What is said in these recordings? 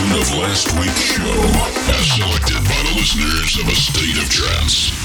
version of last week's show, as selected by the listeners of A State of Trance.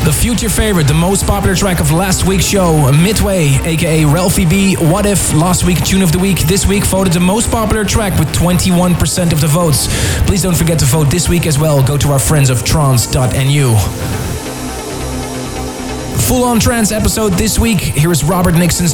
The future favorite, the most popular track of last week's show, Midway, aka Ralphie B, What If, last week Tune of the Week, this week voted the most popular track with 21% of the votes. Please don't forget to vote this week as well. Go to our friends of trance.nu. Full on trance episode this week. Here is Robert Nixon's